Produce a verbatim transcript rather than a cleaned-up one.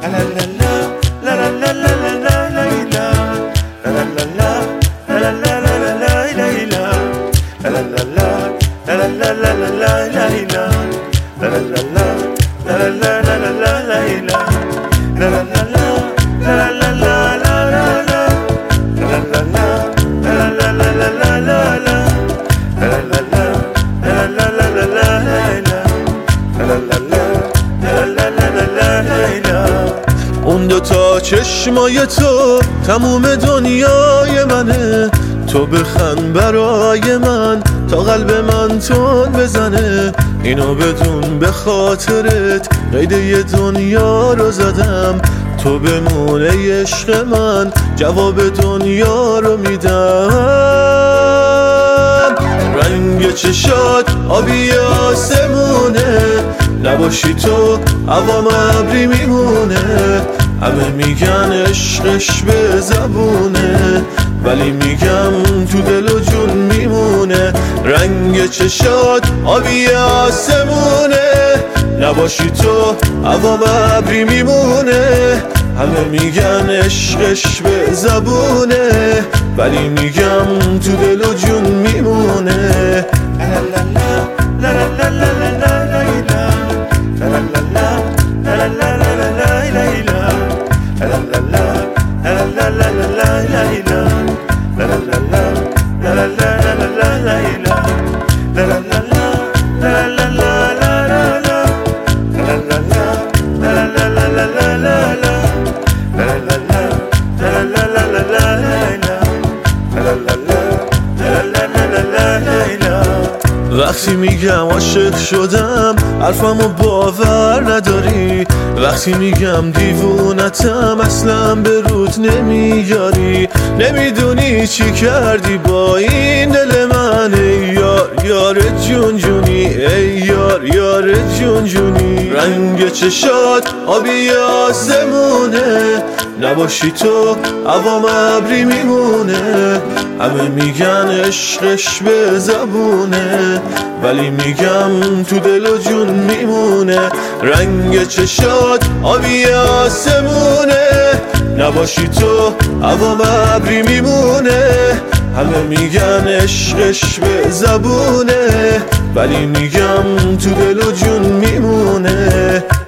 اون دوتا چشمای تو تموم دنیای منه، تو بخند برای من تا قلب من تون بزنه. اینو بدون به خاطرت قید یه دنیا رو زدم، تو بمونه عشق من جواب دنیا رو میدم. رنگ چشات آبی آسمونه، نباشی تو عوام ابری میمونه. همه میگن عشقش به زبونه، ولی میگم تو دل و جون میمونه. رنگ چشات آبی آسمونه، نباشی تو عوام ابری میمونه. همه میگن عشقش به زبونه، ولی میگم تو دل و جون میمونه. وقتی میگم عاشق شدم حرفمو باور نداری، وقتی میگم دیوونتم اصلا به رود نمیاری. نمیدونی چی کردی با این دل من، ای یار یار جون جونی، ای یار یار جون جونی. رنگ چشات آبی آسمونه، نباشی تو عوام ابری میمونه. همه میگن عشقش به زبونه، ولی میگم تو دل و جون میمونه. رنگ چشات آبی آسمونه، نباشی تو عوام ابری میمونه. همه میگن عشقش به زبونه، ولی میگم تو دل و جون میمونه.